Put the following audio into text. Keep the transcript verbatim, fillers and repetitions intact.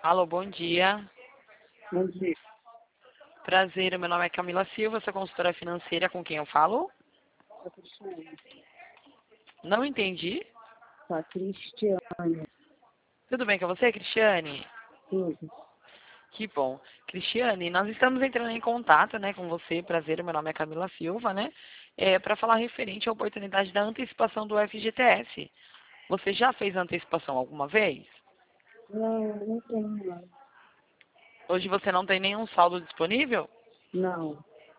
Alô, bom dia. Bom dia. Prazer, meu nome é Camila Silva, sou consultora financeira, com quem eu falo? A Cristiane. Não entendi. A Cristiane. Tudo bem com você, Cristiane? Tudo. Que bom. Cristiane, nós estamos entrando em contato, né, com você. Prazer, meu nome é Camila Silva, né? É, para falar referente à oportunidade da antecipação do F G T S. Você já fez a antecipação alguma vez? Não, não tenho não. Hoje você não tem nenhum saldo disponível? Não.